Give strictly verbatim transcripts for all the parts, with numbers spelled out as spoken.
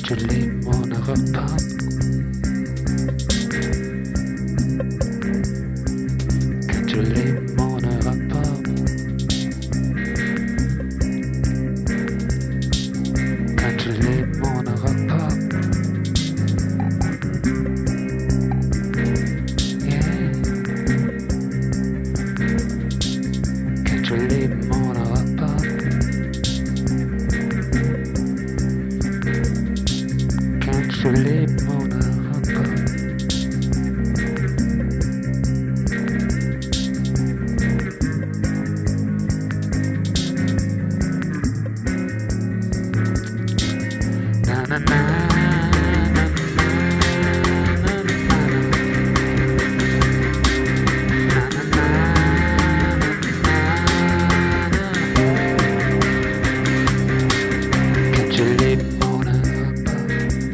Kannst du leben ohne Rockpop? Kannst du leben ohne Rockpop? Kannst du leben ohne Rockpop? Yeah. Kannst du leben ohne Rockpop? Kannst du leben ohne Rockpop? Na na na. Kannst du leben ohne Rockpop?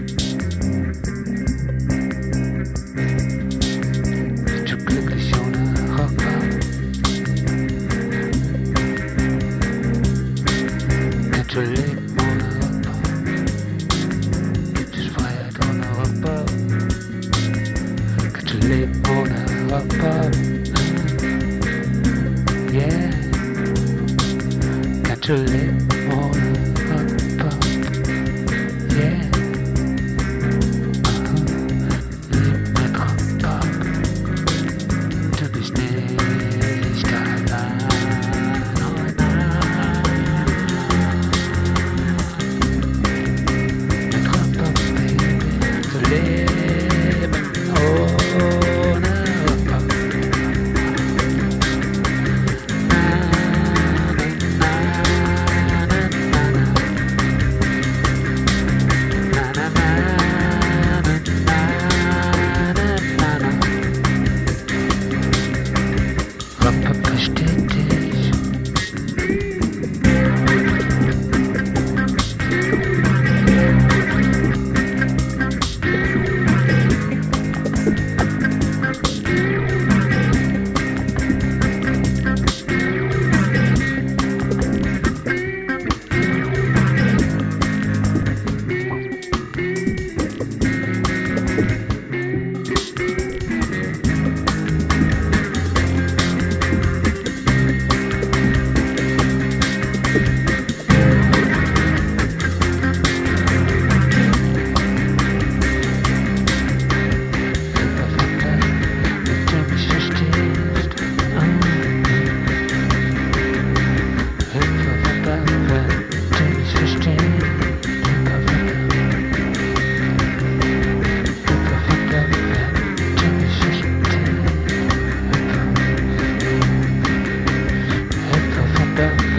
Bist du glücklich ohne Rockpop? Kannst du leben ohne Rockpop? Gibt es Freiheit ohne Rockpop? Kannst du leben ohne Rockpop? Yeah. Kannst du leben ohne Rockpop? Yeah. Aha. Leben mit Rockpop. Du bist nicht allein. Oh nein. Mit Rockpop, Baby. Zu leben ohne Rockpop. Na, na, na, na, na. Na, na, na, na, na, na, na. Rockpop versteht dich. Du mich verstehst. Ah. Hilfe, Vater, wenn du mich verstehst. Hilfe, Vater. Hilfe, Vater, wenn du mich verstehst. Hilfe, Hilfe, Vater.